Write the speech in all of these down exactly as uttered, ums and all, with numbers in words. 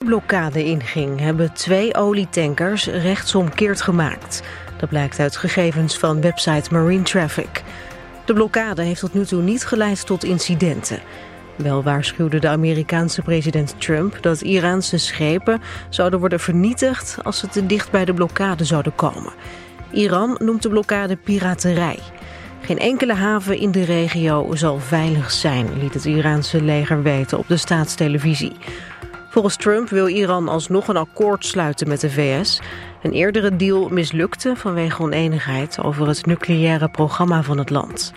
olieblokkade inging, hebben twee olietankers rechtsomkeerd gemaakt. Dat blijkt uit gegevens van website Marine Traffic. De blokkade heeft tot nu toe niet geleid tot incidenten. Wel waarschuwde de Amerikaanse president Trump dat Iraanse schepen zouden worden vernietigd als ze te dicht bij de blokkade zouden komen. Iran noemt de blokkade piraterij. Geen enkele haven in de regio zal veilig zijn, liet het Iraanse leger weten op de staatstelevisie. Volgens Trump wil Iran alsnog een akkoord sluiten met de V S. Een eerdere deal mislukte vanwege oneenigheid over het nucleaire programma van het land.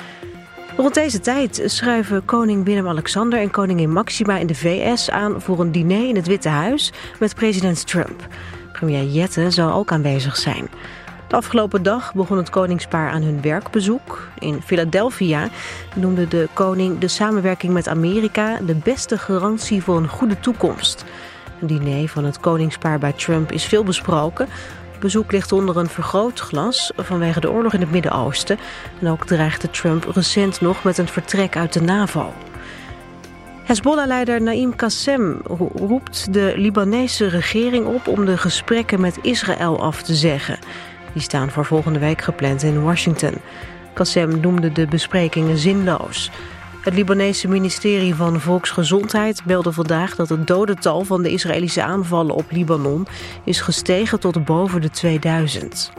Rond deze tijd schuiven koning Willem-Alexander en koningin Maxima in de V S aan voor een diner in het Witte Huis met president Trump. Premier Jette zal ook aanwezig zijn. De afgelopen dag begon het koningspaar aan hun werkbezoek. In Philadelphia noemde de koning de samenwerking met Amerika de beste garantie voor een goede toekomst. Een diner van het koningspaar bij Trump is veel besproken. Het bezoek ligt onder een vergrootglas vanwege de oorlog in het Midden-Oosten. En ook dreigde Trump recent nog met een vertrek uit de NAVO. Hezbollah-leider Naim Qassem roept de Libanese regering op om de gesprekken met Israël af te zeggen. Die staan voor volgende week gepland in Washington. Qassem noemde de besprekingen zinloos. Het Libanese ministerie van Volksgezondheid meldde vandaag dat het dodental van de Israëlische aanvallen op Libanon is gestegen tot boven de tweeduizend.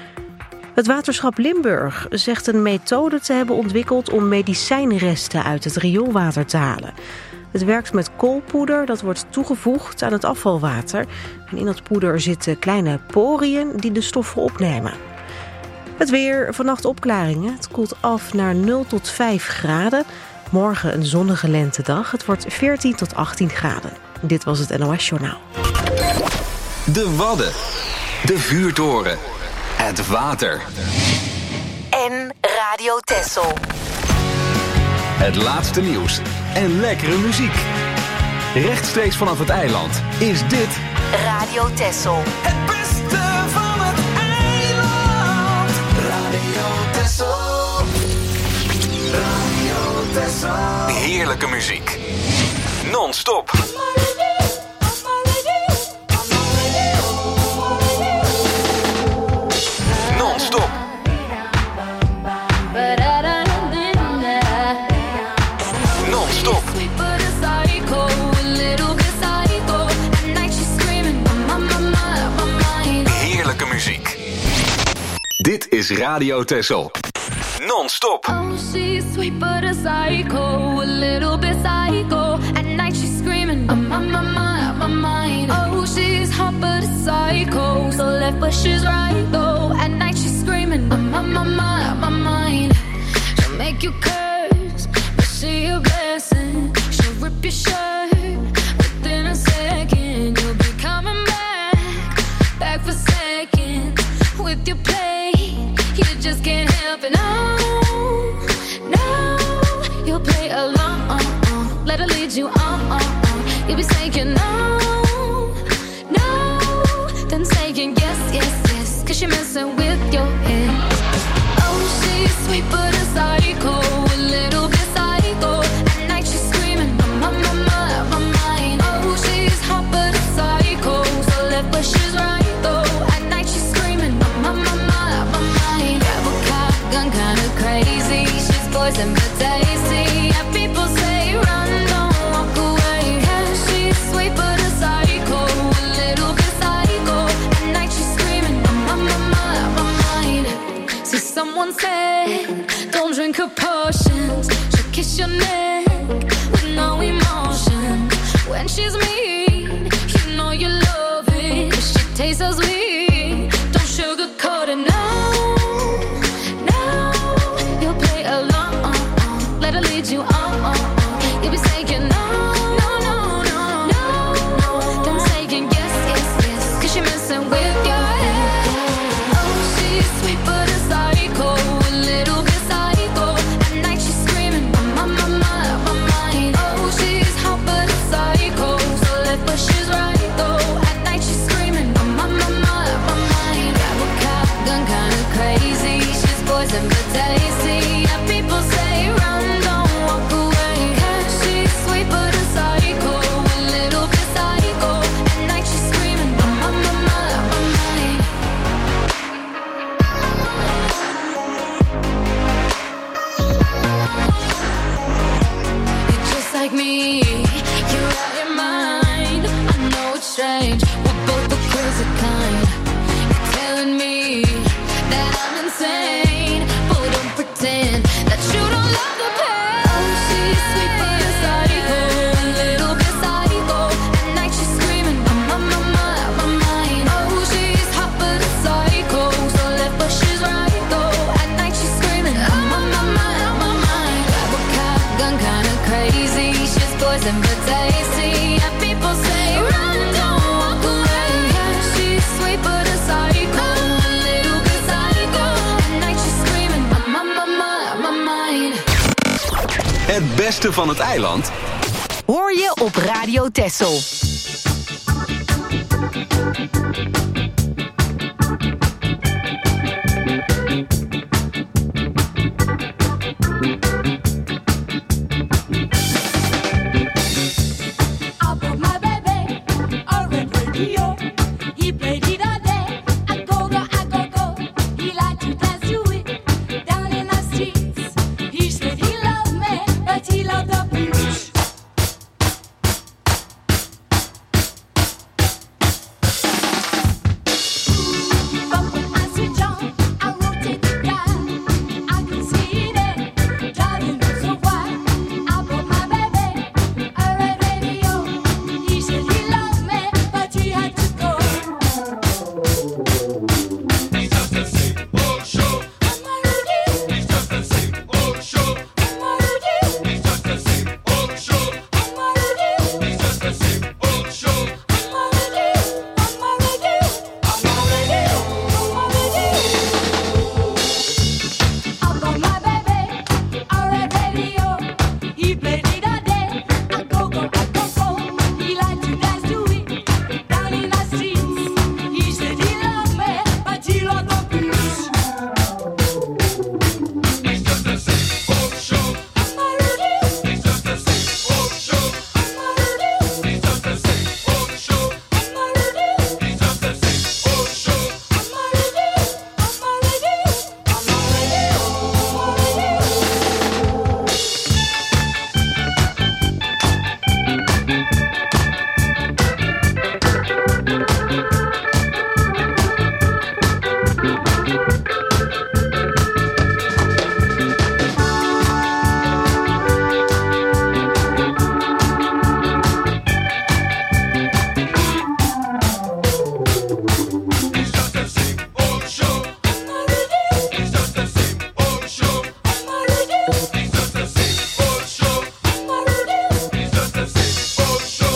Het waterschap Limburg zegt een methode te hebben ontwikkeld om medicijnresten uit het rioolwater te halen. Het werkt met koolpoeder dat wordt toegevoegd aan het afvalwater. En in dat poeder zitten kleine poriën die de stoffen opnemen. Het weer, vannacht opklaringen. Het koelt af naar nul tot vijf graden. Morgen een zonnige lentedag. Het wordt veertien tot achttien graden. Dit was het N O S Journaal. De Wadden. De vuurtoren. Het water. En Radio Texel. Het laatste nieuws en lekkere muziek. Rechtstreeks vanaf het eiland is dit Radio Texel. Het beste van het eiland. Radio Texel. Radio Texel. heerlijke muziek. Non-stop. Non-stop. Non-stop. Heerlijke muziek. Dit is Radio Texel. Non-stop. Oh, she's sweet but a psycho, a little bit psycho. At night she's screaming, I'm on my mind, my mind. Oh, she's hot but a psycho, so left but she's right though. At night she's screaming, I'm on my mind, my mind. She'll make you curse, but she a blessing. She'll rip your shirt within a second. You'll be coming back, back for seconds with your play. You just can't help it, no, no. You'll play along, let her lead you on. You'll be saying no, no, then saying yes, yes, yes, cause you're messing with your head. Oh, she's sweet but a psycho, a little bit psycho. At night she's screaming, my, my, my, my mind. Oh, she's hot but a psycho, so left but she's right though. At night she's screaming, my, my, my, my, my mind. Grab a cop, gun kinda crazy. She's poison but tasty. Yeah, people say run, don't walk away. Yeah, she's sweet but a psycho, a little bit psycho. At night she's screaming, my, my, my, my mind. See, someone said, don't drink her potions. She'll kiss your neck with no emotion. When she's mean, you know you love it. 'Cause she tastes so sweet. Don't sugarcoat it, no, no. You'll play along, let her lead you on. You'll be saying no, no, no, no, no, no. Then saying yes, yes, yes, 'cause you're messing with your head. Oh, she's sweet but a psycho, a little bit psycho. At night she's screaming, my, my, my, my mind. Oh, she's hot but a psycho, so left but she's right though. At night she's screaming, my, my, my, it's strange. We're both the crazy kind. You're telling me that I'm insane, but don't pretend that you don't love the pain. Oh, she's sweet but a psycho, a little bit psycho. At night she's screaming, I'm on my mind, out my mind. Oh, she's hot but a psycho, so left but she's right though. At night she's screaming, I'm on my mind, out my mind. Grab a cop gun, kinda crazy. She's poison but tasty. And people say, run, don't walk away. Yeah, she's sweet but a psycho, a little bit psycho. At night she's screaming, I'm on my mind, out my mind. Het beste van het eiland Hoor je op Radio Texel. I brought my baby a red radio. He played it all day. I go go, I go go. He liked to dance to it down in the streets. He said he loved me, but he loved the blues. But when I switch on, I rotate the dial. I can see it, darling, not so why. I brought my baby a red radio. He said he loved me, but he had to go. He's just a same old show. I'm a radio, He's just a same old show. I'm a radio, He's just a same old show. I'm a radio, He's just a same old show. I'm a radio, I'm a radio, I'm a radio, I'm a radio. I bought my baby a red radio. He played it all day. I go go, I go go. He liked to dance to it down in the streets. He said he loved me, but he loved the blues. He's just a same old show. I'm a radio, He's just a same old show. I'm a radio, He's just a same old show. I'm a radio, He's just a same old show. I'm a radio, I'm a radio, I'm a radio, I'm a radio. He's just a same old show. He's just a same old show. He's just a same old show. He's just a same old show.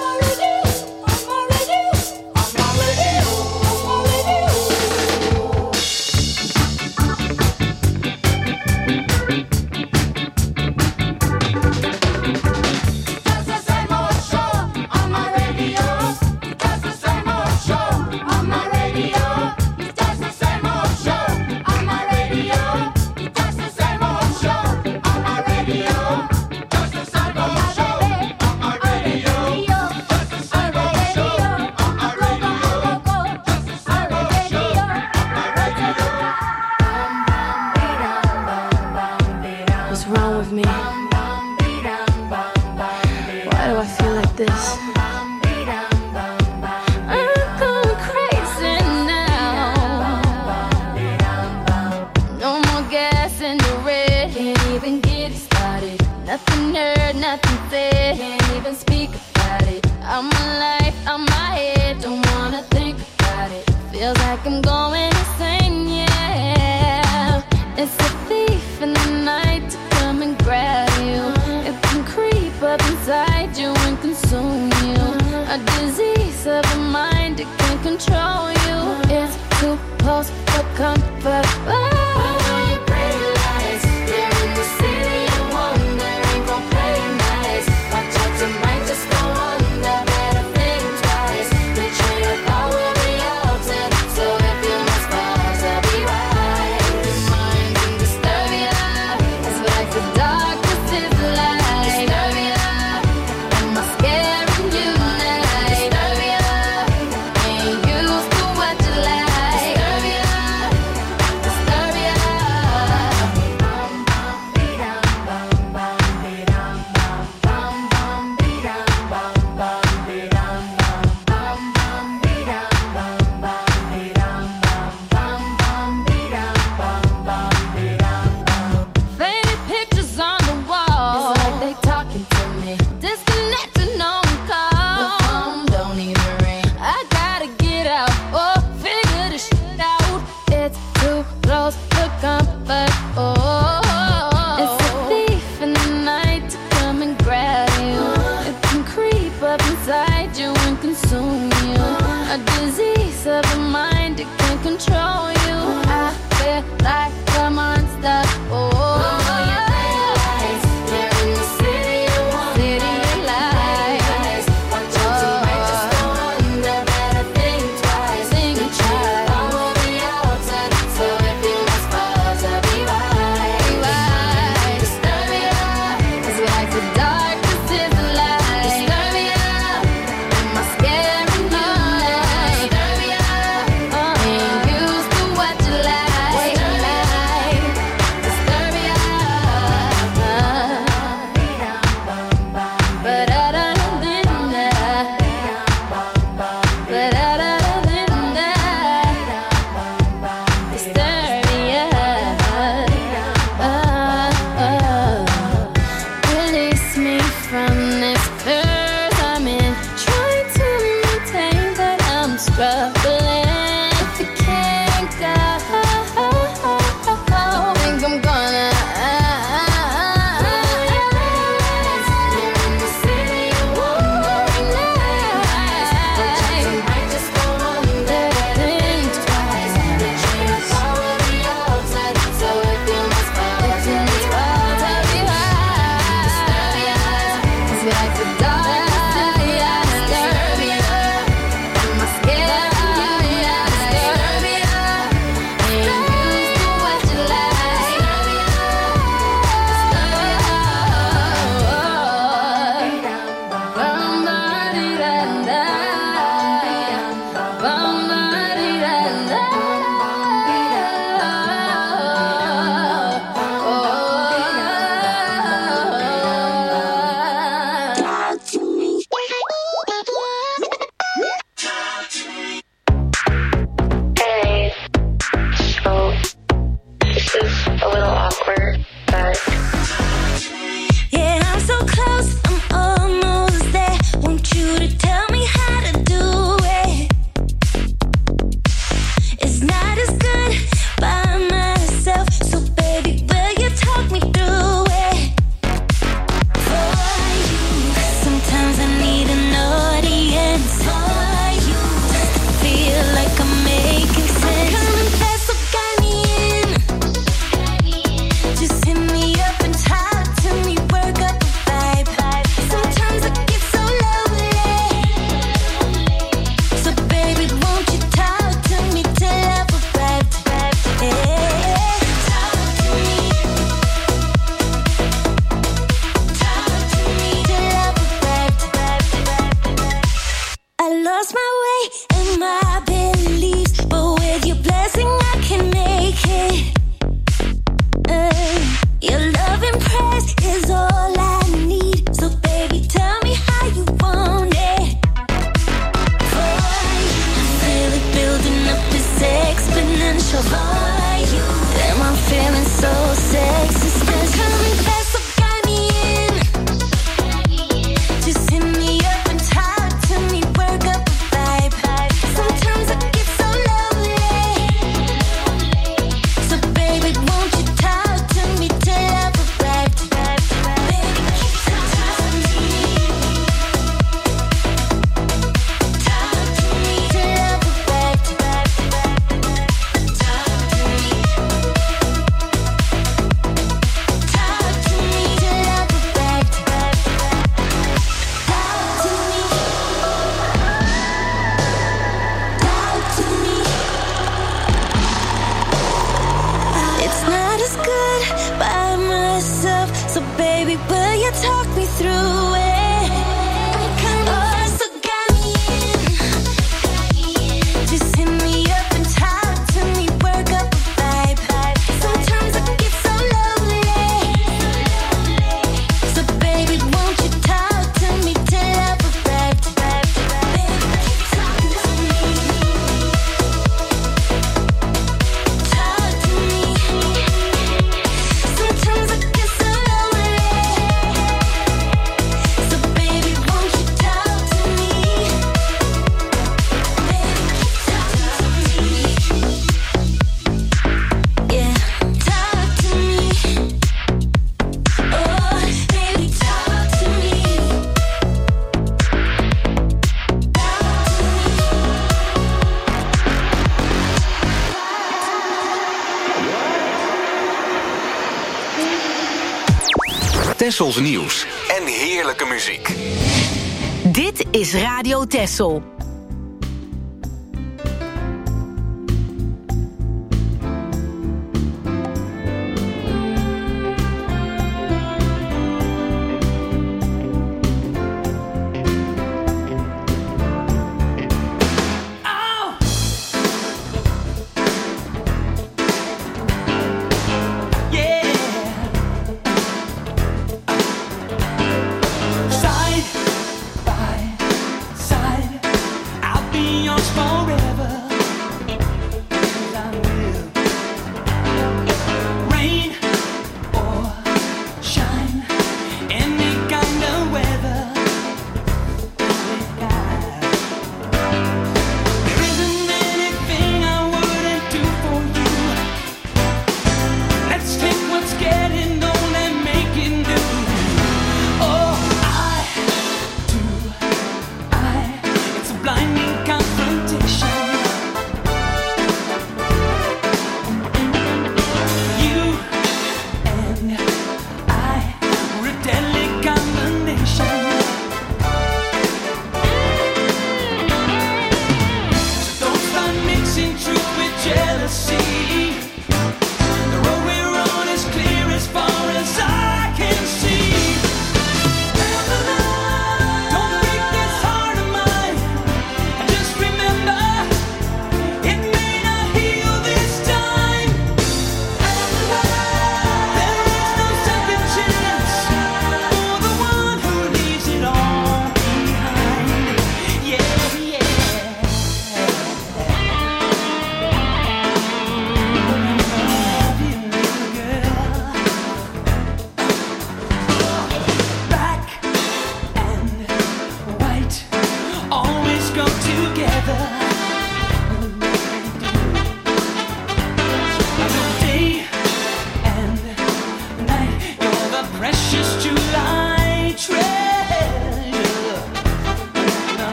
What's wrong with me? Why do I feel like this? I'm going crazy now. No more gas in the red. Can't even get it started. Nothing heard, nothing said. Can't even speak about it. I'm alive, I'm my head. Don't wanna think about it. Feels like I'm going insane, yeah. It's a thief in the night to come and grab you. It can creep up inside you and consume you. A disease of the mind, it can control you. It's too close for comfort. Disturbia, control you. I feel like a monster. Oh, Tessels nieuws en heerlijke muziek. Dit is Radio Tessel.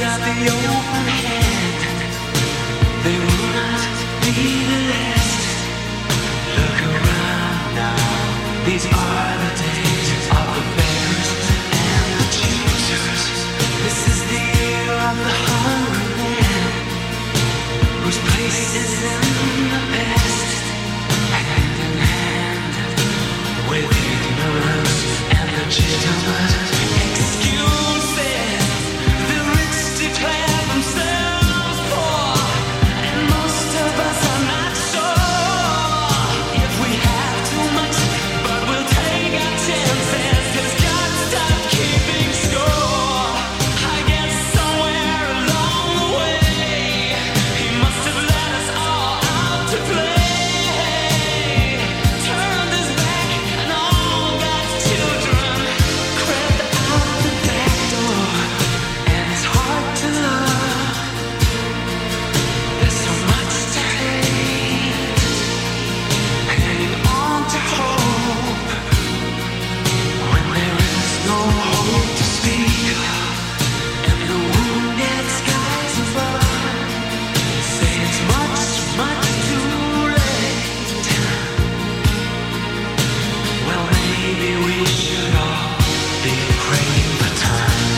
out the open hand. They will not be the last. Look around now. These are the days of the beggars and the choosers. This is the year of the hungry man, whose place is in the past. Hand in hand with ignorance and the gentleman. Excuses. The rich declare themselves poor, and most of us are not sure if we have too much, but we'll take our chances, 'cause God stopped keeping score. I guess somewhere along the way, He must have let us all out to play. Turned His back and all God's children crept out the back door, and it's hard to love. There's so much to hate, hanging on to hope when there is no hope to speak of, and the wounded skies above say it's much, much too late. Well, maybe we should all be praying for time.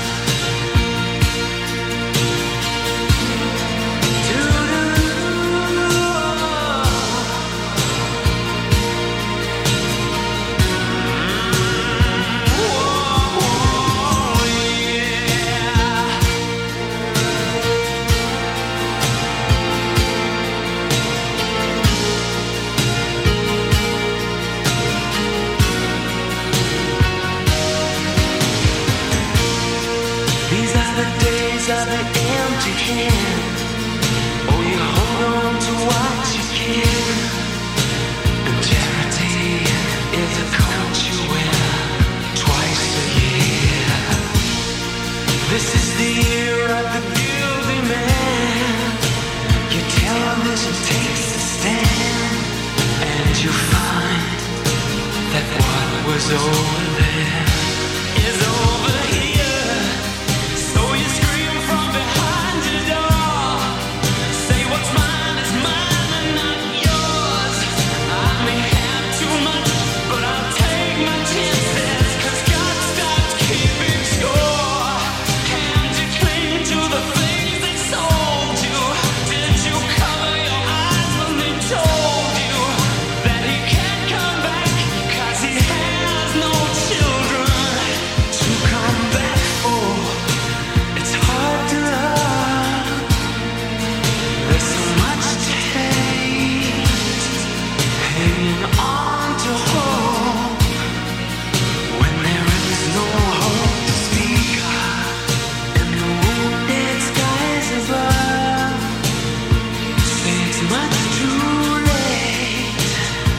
These are the days of the empty hand. Oh, you hold on to what you can. And charity is a coat you wear twice a year. This is the year of the guilty man. Your television takes a stand, and you find that what was over there is over here. So you scream from behind your door, say what's mine is mine and not yours. I may have too much, but I'll take my chances, 'cause God stopped keeping score. And you cling to the things that sold you. Did you cover your eyes when they told you that He can't come back, 'cause He has no children to come back for? It's hard to love. There's so much to hate, hanging on to hope when there is no hope to speak of, and the wounded skies above say it's much too late.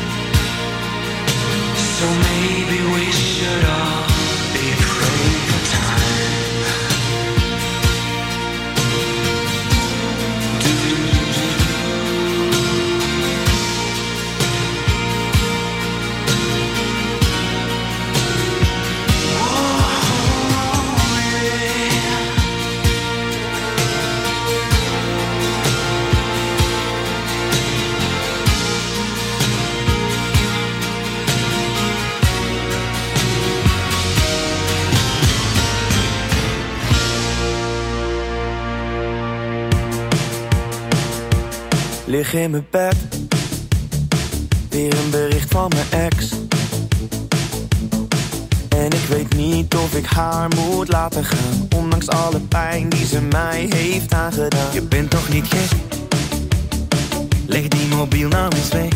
So maybe we should all be praying for time. Lig in mijn bed, weer een bericht van mijn ex. En ik weet niet of ik haar moet laten gaan, ondanks alle pijn die ze mij heeft aangedaan. Je bent toch niet gek? Leg die mobiel nou eens weg.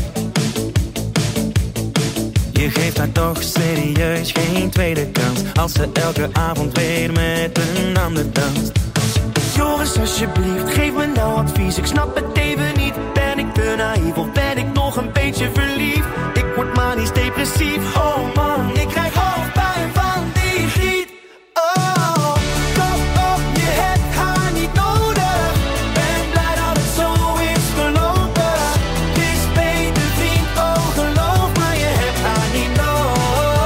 Je geeft haar toch serieus geen tweede kans, als ze elke avond weer met een ander danst. Joris, alsjeblieft, geef me nou advies. Ik snap het even niet. Ben ik te naïef of ben ik nog een beetje verliefd? Ik word manisch depressief. Oh man, ik krijg hoofdpijn van die giet. Oh, kom op, je hebt haar niet nodig. Ben blij dat het zo is gelopen. Het is beter vriend, oh geloof maar je hebt haar niet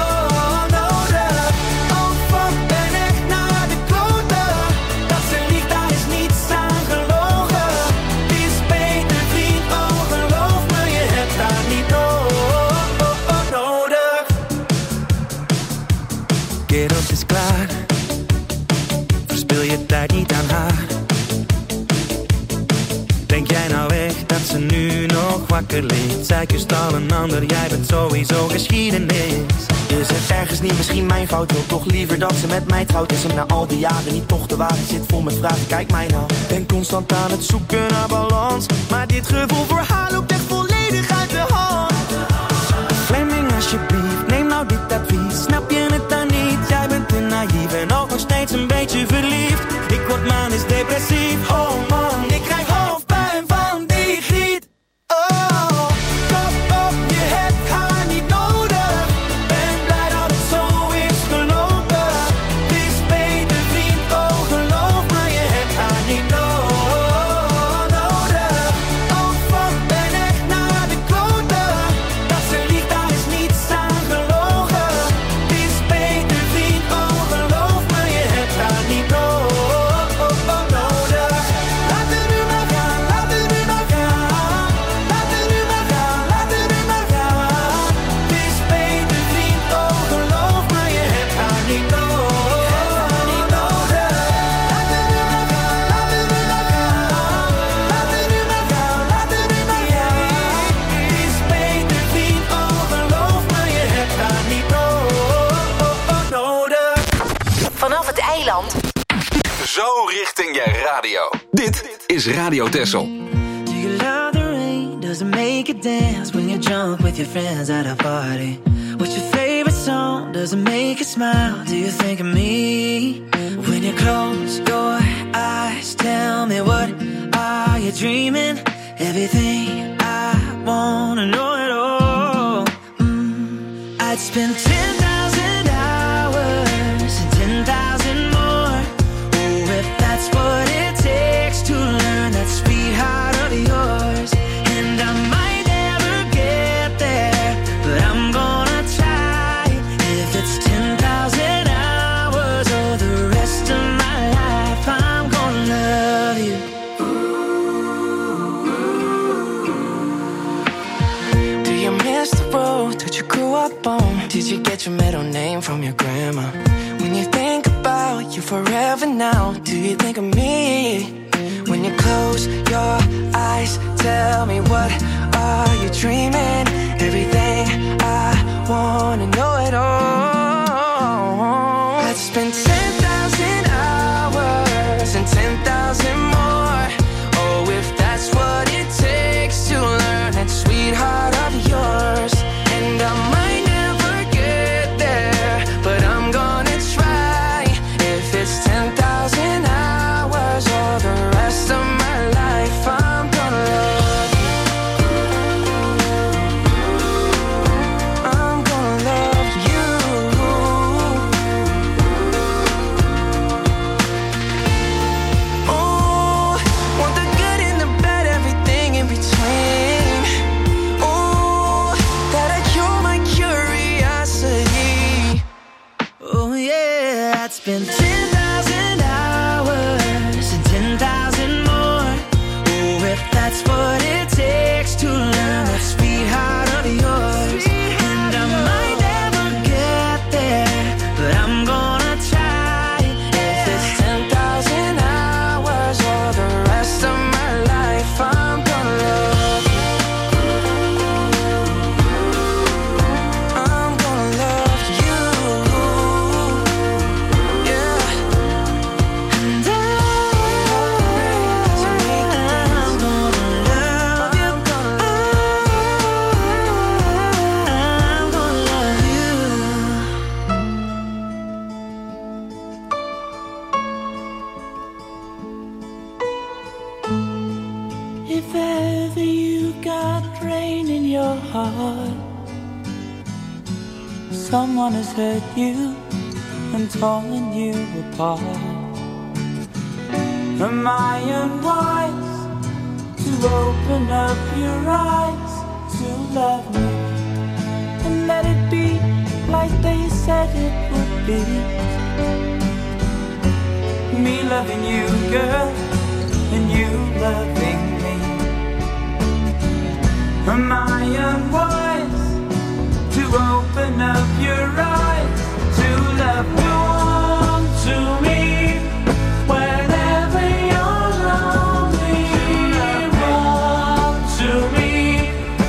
no- nodig. Oh fuck, ben echt naar de kloten. Dat ze liegt wakker ligt. Zij kust al een ander, jij bent sowieso geschiedenis. Is het ergens niet misschien mijn fout? Wil toch liever dat ze met mij trouwt. Is hem na al die jaren niet toch de waarheid? Zit vol met vragen, kijk mij nou. Ben constant aan het zoeken naar balans, maar dit gevoel voor haar loopt echt volledig uit de hand. Fleming alsjeblieft, neem nou dit advies. Snap je het dan niet? Jij bent te naïef en ook nog steeds een beetje verliefd. Ik word manisch depressief, oh man, ik krijg hoofdpijn van die griet. Oh, kop op, je hebt haar niet nodig. Ben blij dat het zo is gelopen. Het is beter vriend, oh geloof me, je hebt haar niet no- nodig. Oh fuck, ben echt naar de kloten. Dat ze liegt, daar is niets aan gelogen. Het is beter vriend, oh geloof me, je hebt haar niet no- nodig. Laat het nu maar gaan, laat het nu maar gaan. Laat het nu maar gaan, laat het nu maar gaan. Het is beter vriend, oh geloof me, je hebt haar niet no- niet nodig. Laat het nu maar gaan, laat het nu maar gaan. Laat het nu maar gaan, laat het nu maar gaan. Het is beter vriend, oh geloof me, je hebt haar niet no- nodig. Vanaf het eiland. Zo richting je radio. Dit is Radio Texel. Do you love the rain? Does it make you dance when you're drunk with your friends at a party? What's your favorite song? Does it make you smile? Do you think of me? When you close your eyes, tell me what are you dreaming? Everything I wanna know it all. Mm, I'd spend ten thousand hours and ten thousand more. Oh, if that's what it takes to learn that sweetheart of yours. And I might never get there, but I'm gonna try. If it's ten thousand hours or the rest of my life, I'm gonna love you. Do you miss the road that you grew up on? Did you get your middle name from your grandma? When you think about you forever now, do you think of me? When you close your eyes, tell me what are you dreaming? Everything I wanna know it all. I'd spend ten thousand hours and ten thousand more. Oh, if that's what it takes to learn that sweetheart of yours. And I might never get there, but I'm gonna try. If it's ten thousand hours or the rest of my life, I'm gonna love you. I'm gonna love you. Oh, want the good and the bad, everything in between. Oh, that'll cure my curiosity. Oh yeah, I'd spend ten thousand hours and ten thousand more. Oh, if that's what it takes to learn that sweetheart of yours. And I might never get there, but I'm gonna try. If it's ten thousand hours or the rest of my life, I'm gonna love you. I'm gonna love you. Yeah. And I, I'm gonna love you. I'm gonna love you. If ever you got rain in your heart, someone has hurt you and torn you apart. Am I unwise to open up your eyes to love me and let it be like they said it would be? Me loving you, girl, and you loving me. Am I unwise to open up your eyes to love me? Come to me whenever you're lonely. Come to me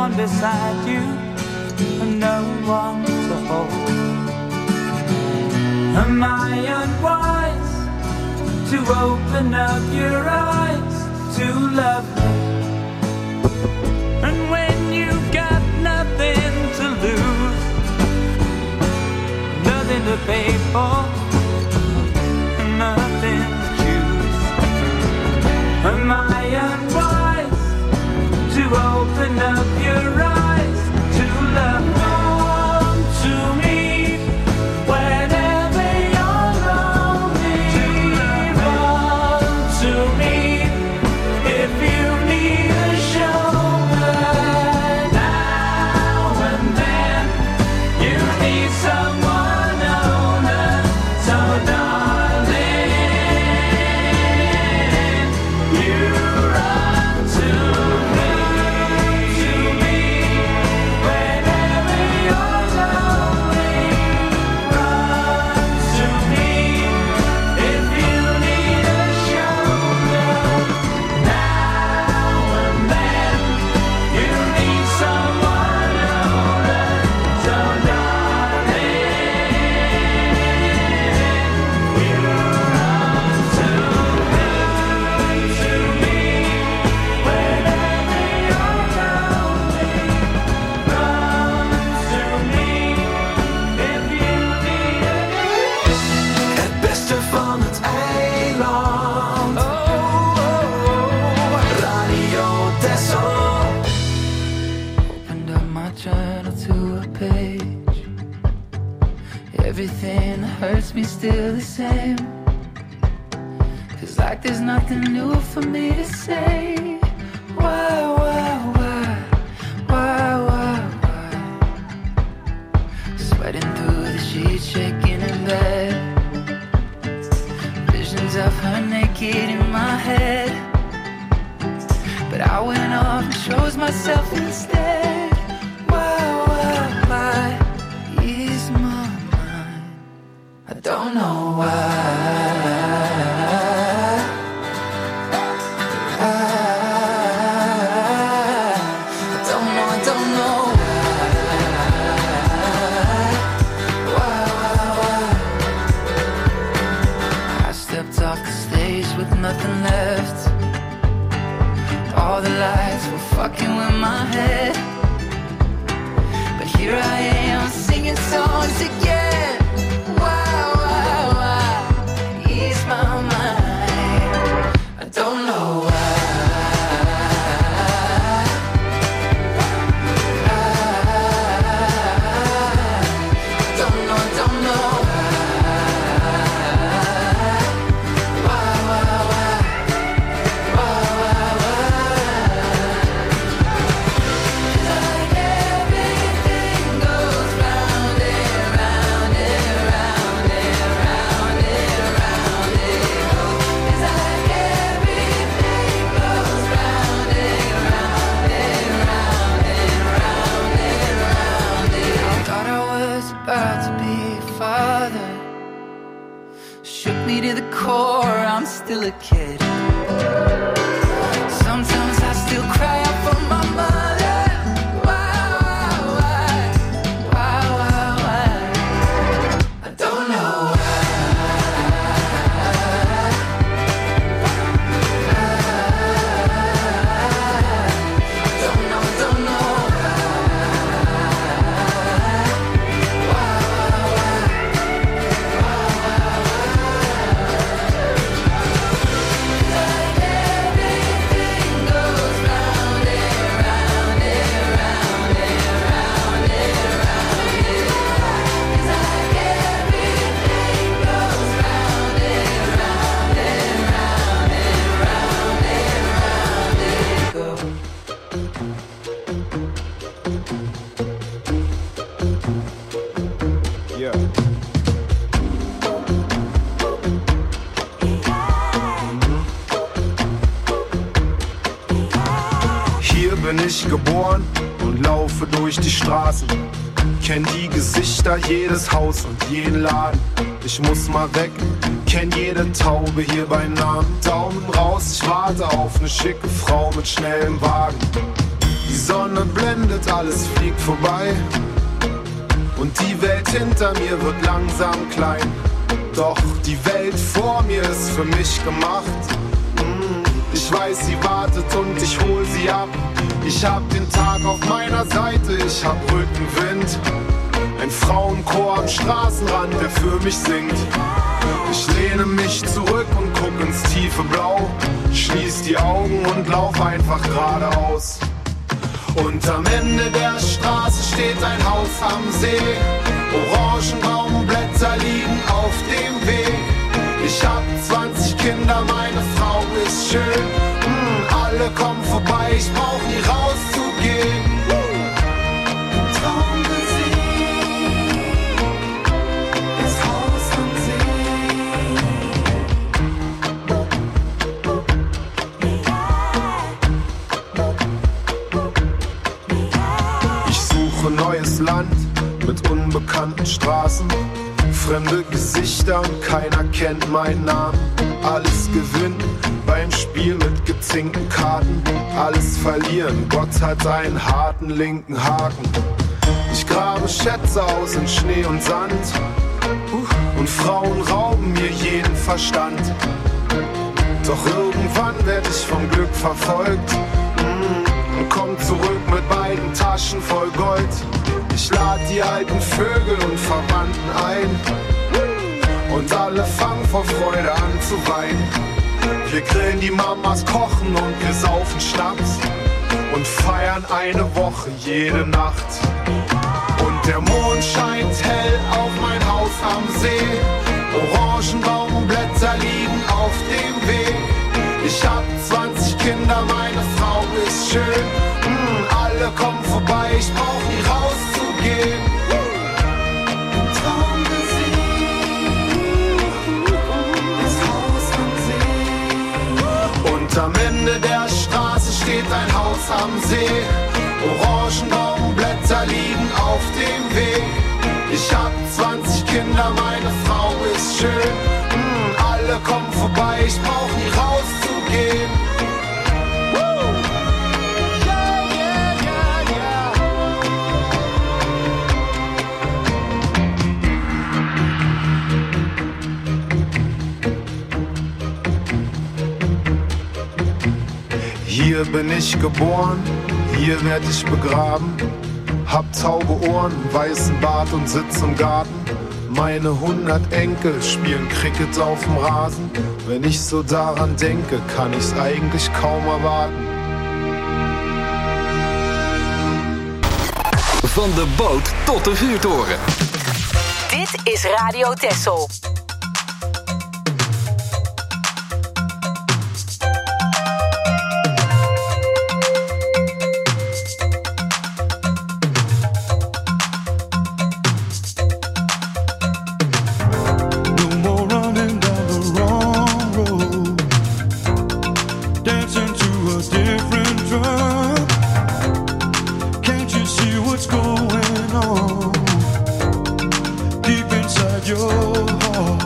one beside you and no one to hold. Am I unwise to open up your eyes to love me? And when you've got nothing to lose, nothing to pay for, nothing to choose, am I unwise to open up your eyes to love me? Come to me whenever you're lonely. Run to me if you need a shoulder. Now and then you need someone older. So darling, you run to me, to me whenever you're lonely. Run to me if you need a shoulder. Now and then you need someone older. So darling, you run to me, to me whenever you're lonely. Run to me if you need it. Het beste van het eiland. Oh, oh, oh. Radio Texel. Opened up my journal to a page. Everything that hurts me still the same. Feels like there's nothing new for me to say. Why, why, why, why, why, why? Sweating through the sheets, shaking in bed. Visions of her naked in my head. But I went off and chose myself instead. Why, why, why is my mind? I don't know why. I, I don't know, I don't know why. Why, why, why? I stepped off the stage with nothing left. All the lights were fucking with my head. But here I am singing songs again. Why, why, why ease my mind? I don't know why. I don't know, I don't know why, why, why, why, why, why? Like everything goes round and round and round and round and round it goes. It's like everything goes round and round and round and round and round it. I thought I was about to be a father. Shook me to the core, I'm still a kid. Sometimes I still cry out for my mother. Why, why, why, why, why, why? I don't know why. I don't know, I don't know why, why, why, like everything goes round and round and round and round and round it goes. It's like everything goes round and round and round and round and round it goes. Yeah. Hier bin ich geboren und laufe durch die Straßen. Kenn die Gesichter, jedes Haus und jeden Laden. Ich muss mal weg, kenn jede Taube hier bei Namen. Daumen raus, ich warte auf ne schicke Frau mit schnellem Wagen. Die Sonne blendet, alles fliegt vorbei. Und die Welt hinter mir wird langsam klein. Doch die Welt vor mir ist für mich gemacht. Mm, ich weiß, sie wartet und ich hol sie ab. Ich hab den Tag auf meiner Seite, ich hab Rückenwind. Ein Frauenchor am Straßenrand, der für mich singt. Ich lehne mich zurück und guck ins tiefe Blau. Schließ die Augen und lauf einfach geradeaus. Und am Ende der Straße steht ein Haus am See. Orangenbaumblätter liegen auf dem Weg. Ich hab zwanzig Kinder, meine Frau ist schön. Mm, alle kommen vorbei, ich brauch nie rauszugehen. Neues Land mit unbekannten Straßen, fremde Gesichter und keiner kennt meinen Namen. Alles gewinnen beim Spiel mit gezinkten Karten, alles verlieren, Gott hat einen harten linken Haken. Ich grabe Schätze aus in Schnee und Sand und Frauen rauben mir jeden Verstand. Doch irgendwann werd ich vom Glück verfolgt und komm zurück mit beiden Taschen voll Gold. Ich lad die alten Vögel und Verwandten ein und alle fangen vor Freude an zu weinen. Wir grillen, die Mamas kochen und wir saufen Schnaps und feiern eine Woche jede Nacht. Und der Mond scheint hell auf mein Haus am See. Orangenbaumblätter liegen auf dem Weg. Ich hab zwanzig Kinder, meine Frau ist schön. Mm, alle kommen vorbei, ich brauch nie rauszugehen. Traum gesehen, das Haus am See. Und am Ende der Straße steht ein Haus am See. Orangenbaumblätter liegen auf dem Weg. Ich hab zwanzig Kinder, meine Frau ist schön. Mm, alle kommen vorbei, ich brauch nie rauszugehen. Hier bin ich geboren, hier werd ich begraben. Hab taube Ohren, weißen Bart und sitz im Garten. Meine hundert Enkel spielen Cricket auf dem Rasen. Wenn ich so daran denke, kann ich's eigentlich kaum erwarten. Van de boot tot de vuurtoren. Dit is Radio Texel. Your heart.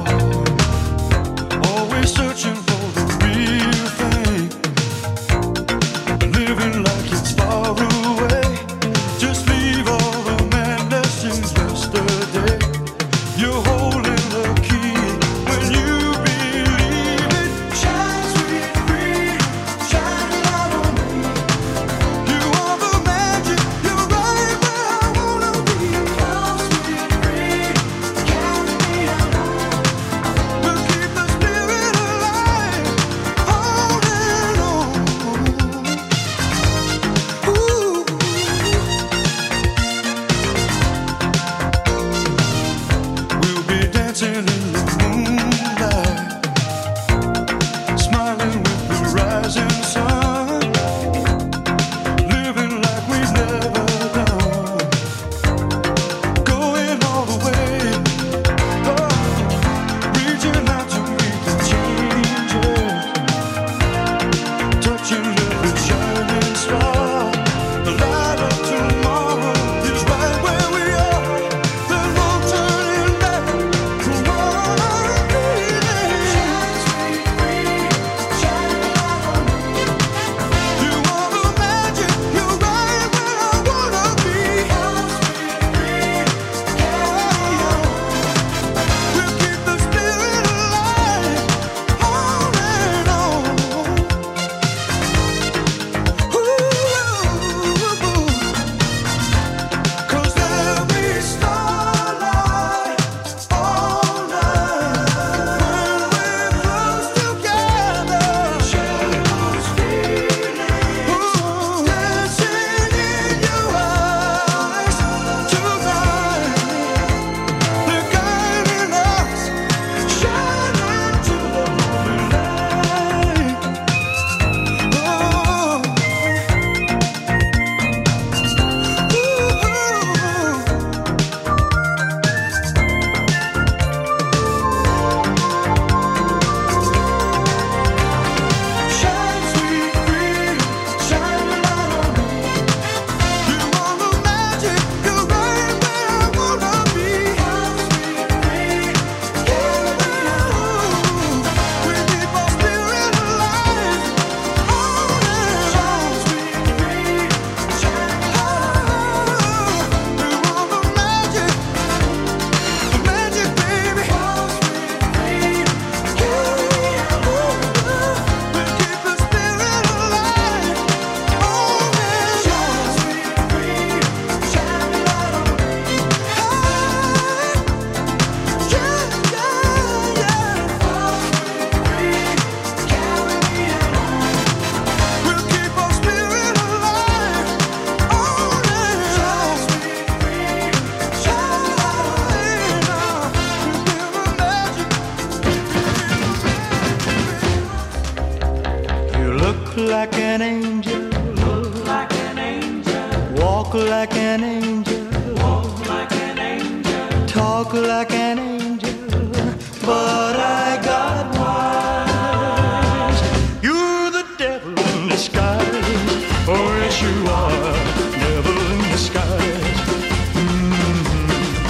Walk like an angel. Walk like an angel. Talk like an angel. But I got wise. You're the devil in disguise. Oh, yes, you are. Devil in disguise. Mm-hmm.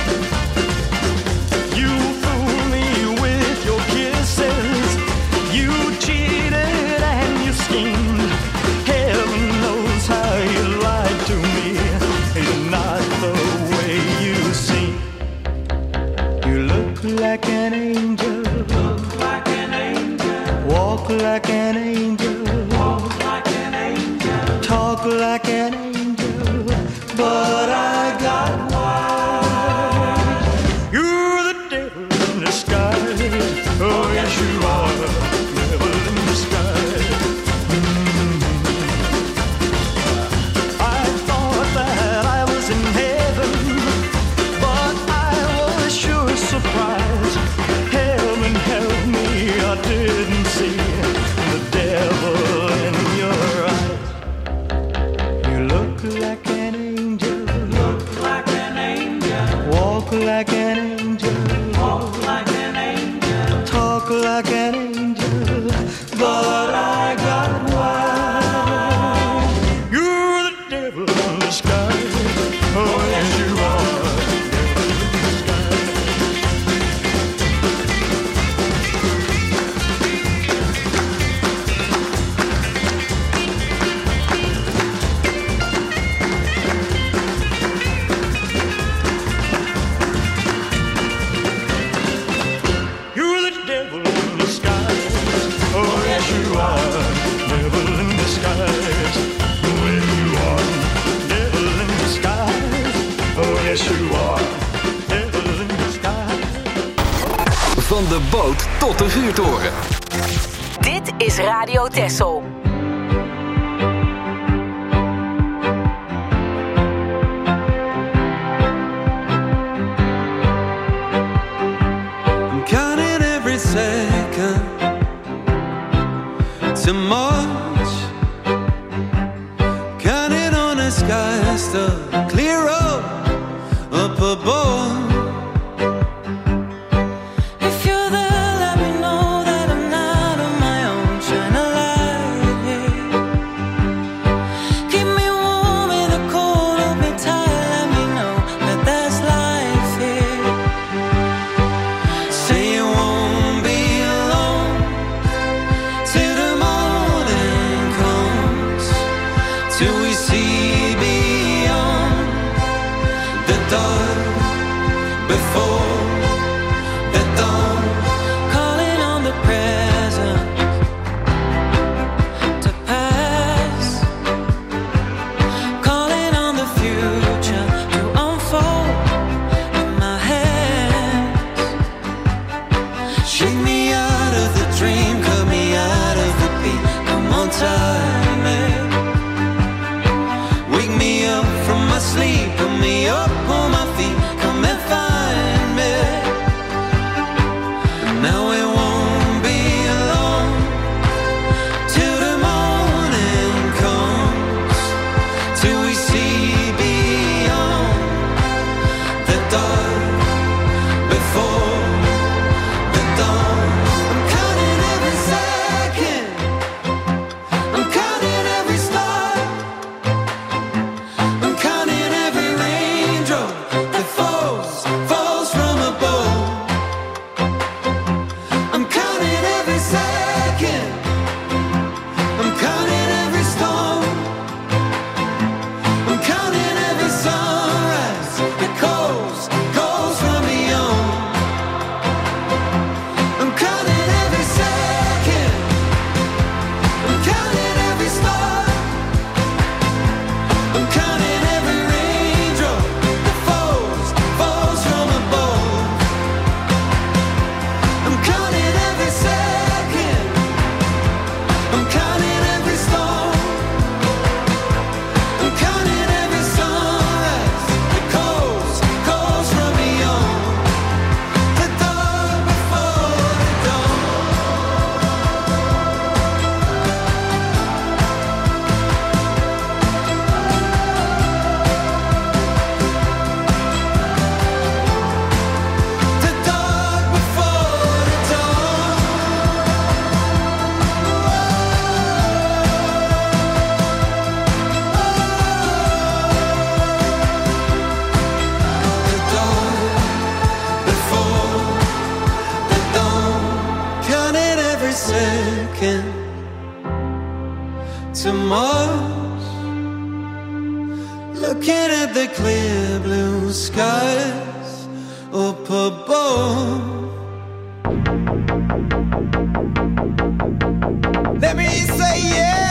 You fool me with your kisses. You cheated and you schemed. Heaven knows how you lied to me. It's not the way you seem. You look like an angel. Look like an angel. Walk like an angel. Walk like an angel. Talk like an angel. But I got wise. You're the devil in disguise. Oh, yes, you are. Devil in disguise. I thought that I was in heaven, but I was sure surprised. Heaven help me, I didn't see the devil in your eyes. You look like an angel. Look like an angel. Walk like an angel. Walk like an angel. Talk like an angel. But I got wise. You're the devil in disguise. Oh, yes, you are. Devil in disguise. You're the devil in disguise. Oh, yes, you are. Devil in disguise. Oh, yes, you are. Devil in disguise. Oh, yes, you are. Devil in disguise. Van de boot tot de vuurtoren. Dit is Radio Texel. I'm counting every second. Too much. Counting on the skies to clear up up above. If you're there, let me know that I'm not on my own. Shine a light here. Keep me warm in the cold, hold me tight. Let me know that there's life here. Say you won't be alone till the morning comes, till we see beyond the dark before the dawn. Calling on the present to pass, calling on the future to unfold in my hands. Shake me out of the dream, cut me out of the beat. Come on, time me. Wake me up from my sleep, put me up on my feet. Come and find looking at the clear blue skies up above. Let me say yeah.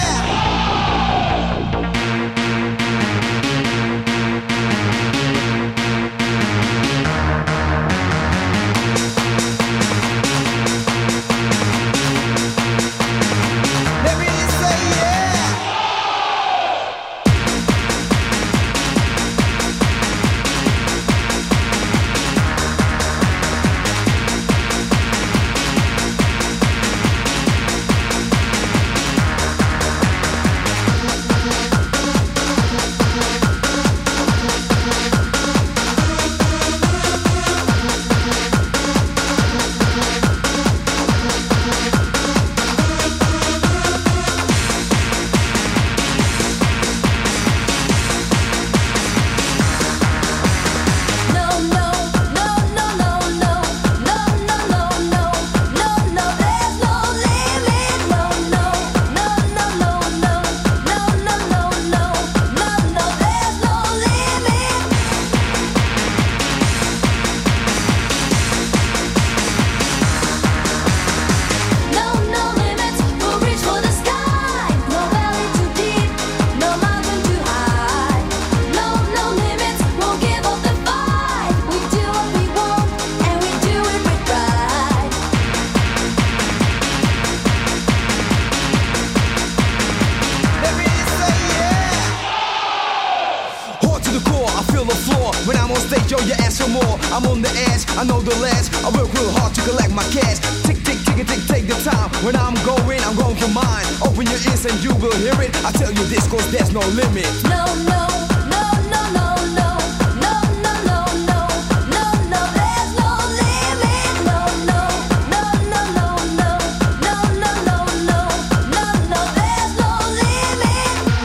I'm on the edge, I know the ledge. I work real hard to collect my cash. Tick, tick, tick, tick, take the time. When I'm going, I'm going for mine. Open your ears and you will hear it. I tell you this cause there's no limit. No, no, no, no, no, no. No, no, no, no. No, no, there's no limit. No, no, no, no, no, no. No, no, no, no. No, no, there's no limit.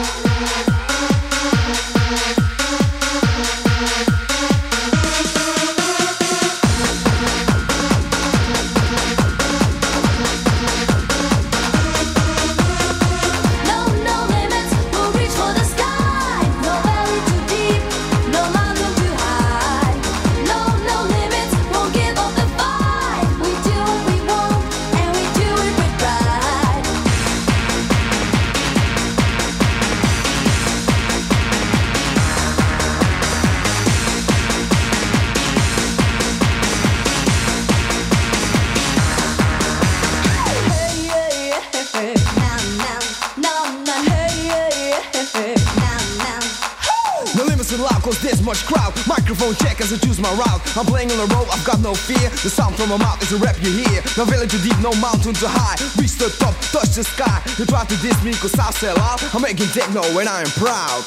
Much crowd, microphone check as I choose my route. I'm playing on the road, I've got no fear. The sound from my mouth is a rap you hear. No valley too deep, no mountain too high. Reach the top, touch the sky. You try to diss me cause I sell out. I'm making techno when I am proud.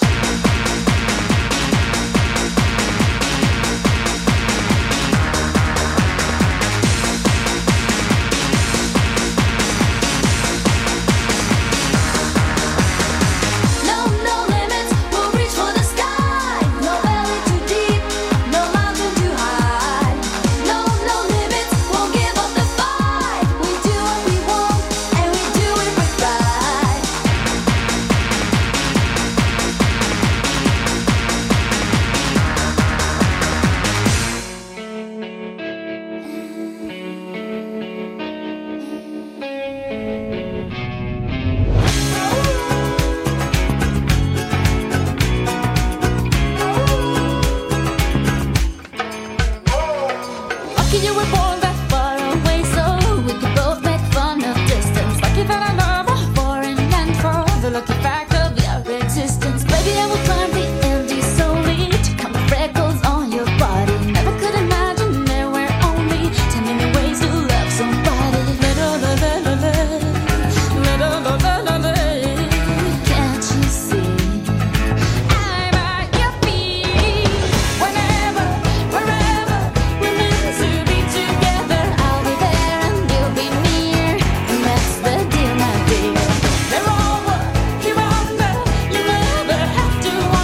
Never have to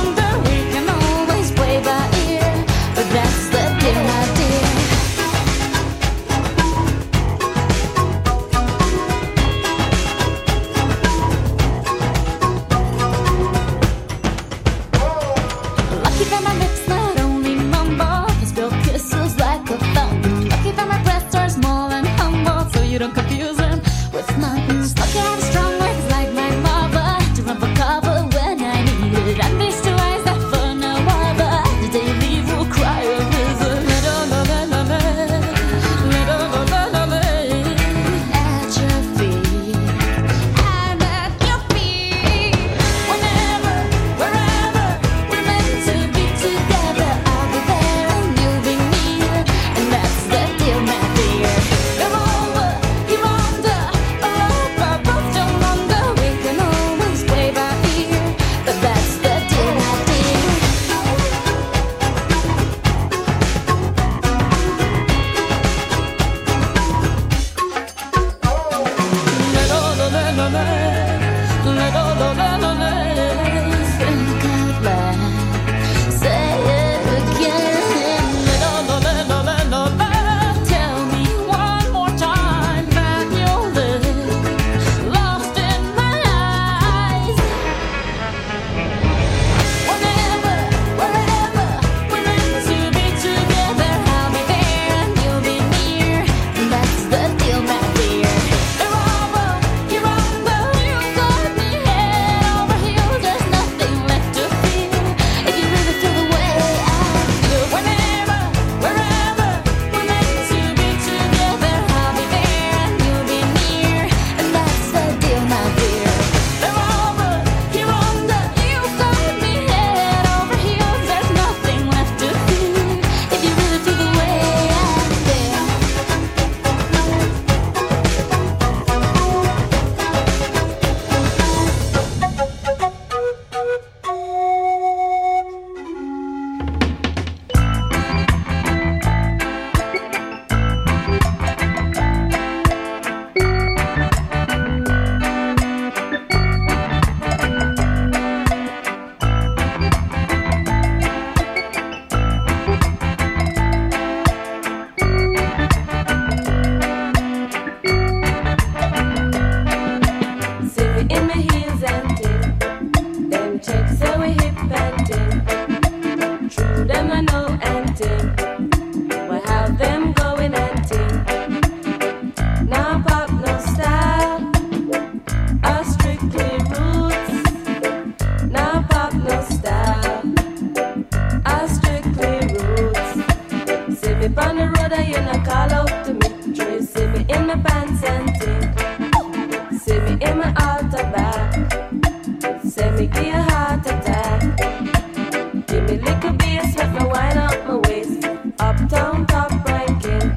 no style. I strictly roots. See me on the road and you not call out to me. Try see me in my pants and thing. See me in my altar back. Say me give a heart attack. Give me little bass, let me wind up my waist. Uptown top ranking.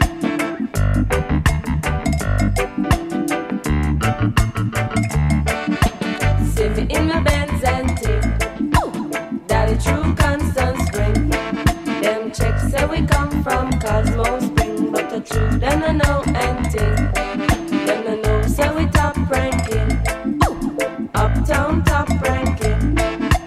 See me in my Benz and ting. Daddy true constant spring. Them checks say we come from Cosmo Spring, but the truth them I know and ting. Them I know say we top ranking. Uptown top ranking.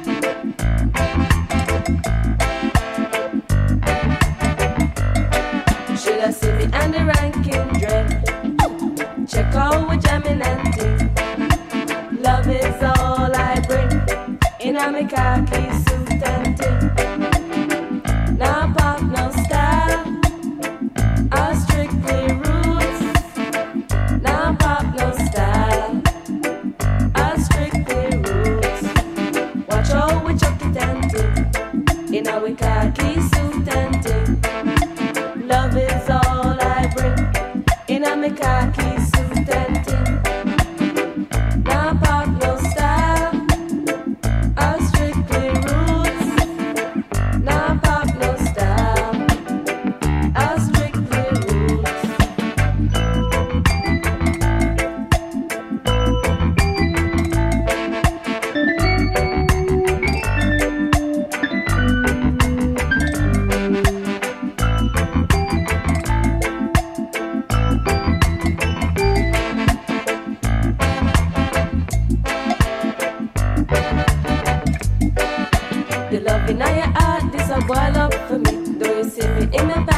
Should I see me and the ranking dread? Check out with jamming and ting. Love is all I bring. In a me khaki suit and ting. Now pop, no style. I strictly roots. Now pop, no style. I strictly roots. Watch out with chuck it and ting. In a we khaki suit and ting. Love is all I bring. In a me khaki suit and ting. Now pop, no style. I strictly roots. Now pop, no style. I strictly roots. The love in your heart, this a boil up for me. Do you see me in a